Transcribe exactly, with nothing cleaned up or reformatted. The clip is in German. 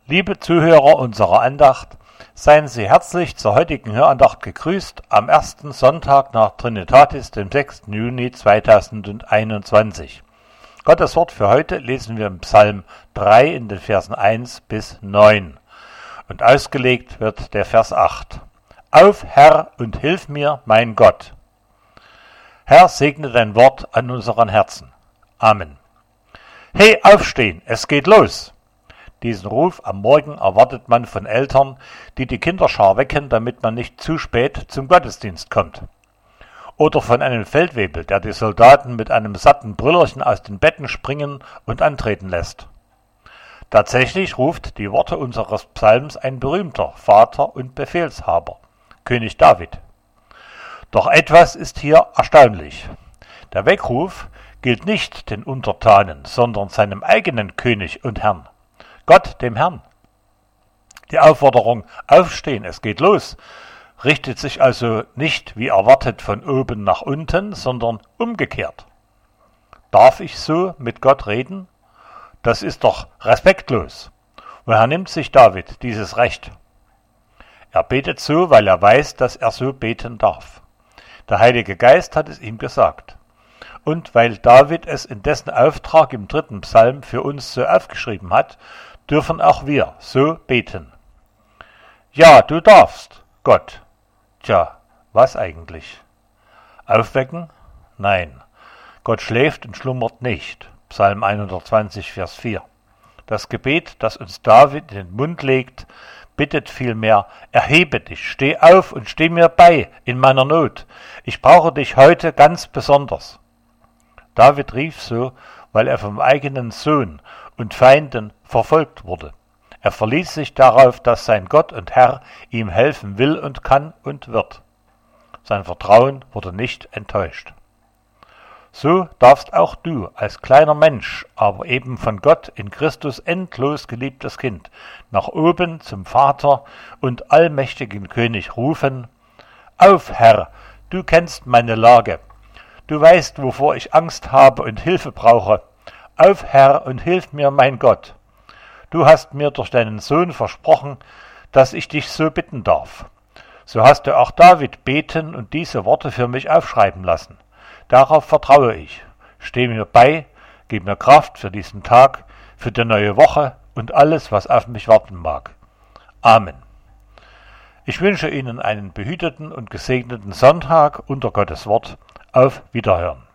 Liebe Zuhörer unserer Andacht, seien Sie herzlich zur heutigen Hörandacht gegrüßt am ersten Sonntag nach Trinitatis, dem sechsten Juni zweitausendeinundzwanzig. Gottes Wort für heute lesen wir im Psalm drei in den Versen eins bis neun. Und ausgelegt wird der Vers acht. Auf, Herr, und hilf mir, mein Gott. Herr, segne dein Wort an unseren Herzen. Amen. Hey, aufstehen, es geht los! Diesen Ruf am Morgen erwartet man von Eltern, die die Kinderschar wecken, damit man nicht zu spät zum Gottesdienst kommt. Oder von einem Feldwebel, der die Soldaten mit einem satten Brüllerchen aus den Betten springen und antreten lässt. Tatsächlich ruft die Worte unseres Psalms ein berühmter Vater und Befehlshaber, König David. Doch etwas ist hier erstaunlich. Der Weckruf gilt nicht den Untertanen, sondern seinem eigenen König und Herrn, Gott, dem Herrn. Die Aufforderung, aufstehen, es geht los, richtet sich also nicht wie erwartet von oben nach unten, sondern umgekehrt. Darf ich so mit Gott reden? Das ist doch respektlos. Woher nimmt sich David dieses Recht? Er betet so, weil er weiß, dass er so beten darf. Der Heilige Geist hat es ihm gesagt. Und weil David es in dessen Auftrag im dritten Psalm für uns so aufgeschrieben hat, dürfen auch wir so beten. Ja, du darfst, Gott. Tja, was eigentlich? Aufwecken? Nein. Gott schläft und schlummert nicht. Psalm hundertzwanzig, Vers vier. Das Gebet, das uns David in den Mund legt, bittet vielmehr, erhebe dich, steh auf und steh mir bei in meiner Not. Ich brauche dich heute ganz besonders. David rief so, weil er vom eigenen Sohn und Feinden verfolgt wurde. Er verließ sich darauf, dass sein Gott und Herr ihm helfen will und kann und wird. Sein Vertrauen wurde nicht enttäuscht. So darfst auch du als kleiner Mensch, aber eben von Gott in Christus endlos geliebtes Kind, nach oben zum Vater und allmächtigen König rufen: Auf, Herr, du kennst meine Lage. Du weißt, wovor ich Angst habe und Hilfe brauche. Auf, Herr, und hilf mir, mein Gott. Du hast mir durch deinen Sohn versprochen, dass ich dich so bitten darf. So hast du auch David beten und diese Worte für mich aufschreiben lassen. Darauf vertraue ich. Steh mir bei, gib mir Kraft für diesen Tag, für die neue Woche und alles, was auf mich warten mag. Amen. Ich wünsche Ihnen einen behüteten und gesegneten Sonntag unter Gottes Wort. Auf Wiederhören.